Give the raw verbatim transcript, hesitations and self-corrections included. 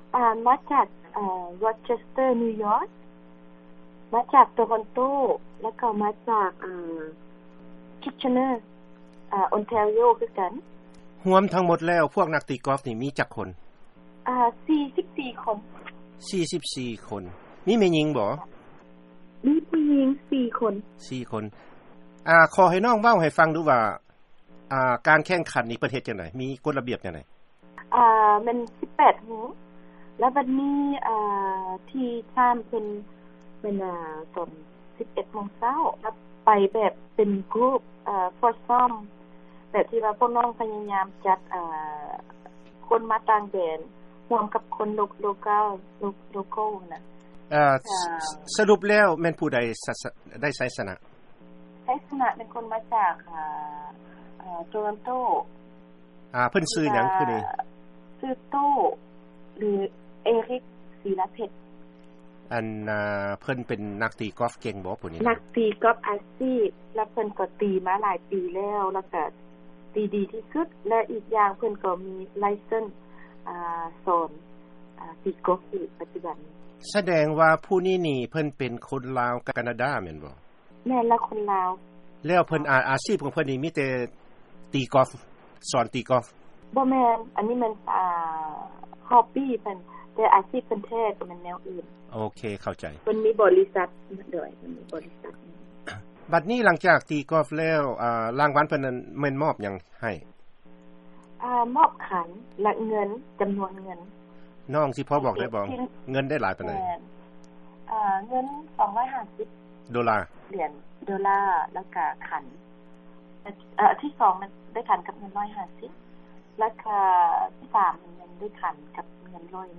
อ่ามาจากเอ่อโรเชสเตอร์นิวยอร์กมาจากโตรอนโตแล้วก็มาจากเอ่อคิตเชเนอร์อ่าออนแทรีโอคือกันรวมทั้งหมดแล้วพวกนักตีกอล์ฟนี่มีจักคนอ่าสี่สิบสี่คนสี่สิบสี่คนมีแม่หญิงบ่มีผู้หญิงสี่คนสี่คนอ่าขอให้น้องเว้าให้ฟังดูว่าอ่าการแข่งขันนี่ประเทศจังได๋มีกฎระเบียบจังได๋อ่ามันสิบแปดหูแล้วบัดนี้อ่าที่ท่านเพิ่นเป็นอ่าตอน สิบเอ็ดโมงเช้าแล้วไปแบบเป็นกรุ๊ปอ่า for some แบบที่ว่าพวกน้องพยายามจัดอ่าคนมาต่างแดนร่วมกับคนโลโลคอลโลคอลน่ะเอ่อสรุปแล้วแม่นผู้ใดได้ชัยชนะชัยชนะเป็นคนมาจากอ่าเอ่อโตรอนโตอ่าเพิ่นชื่อหยังคือนี่ชื่อโตหรือเอริกศิลาเพชรอันน่ะเพิ่นเป็นนักตีกอล์ฟเก่งบ่ผู้นี้นักตีกอล์ฟอาชีพแล้วเพิ่นก็ตีมาหลายปีแล้วแล้วก็ตีดีที่สุดและอีกอย่างเพิ่นก็มีไลเซนส์อ่าสอนอ่าตีกอล์ฟอยู่ปัจจุบันแสดงว่าผู้นี้นี่เพิ่นเป็นคนลาวกับแคนาดาแม่นบ่แม่นละคนลาวแล้วเพิ่นอาอาชีพของเพิ่นนี่มีแต่ตีกอล์ฟสอนตีกอล์ฟบ่แม่นอันนี้มันอ่าฮอบบี้เพิ่นแต่อาชีพเพิ่นแท้ก็มันแนวอื่นโอเคเข้าใจเพิ่นมีบริษัทด้วยมันมีบริษัทบัดนี้หลังจากตีกอล์ฟแล้วอ่ารางวัลเพิ่นนั้นแม่นมอบหยังให้อ่ามอบขันและเงินจํานวนเงินน้องสิพอบอกได้บ่เงินได้หลายปานใดอ่าเงินสองร้อยห้าสิบดอลลาร์เหรียญดอลลาร์แล้วก็ขันเอ่อที่สองมันได้ขันกับเงินหนึ่งร้อยห้าสิบแล้วก็ที่สามมันได้ขันกับเงินหนึ่งร้อย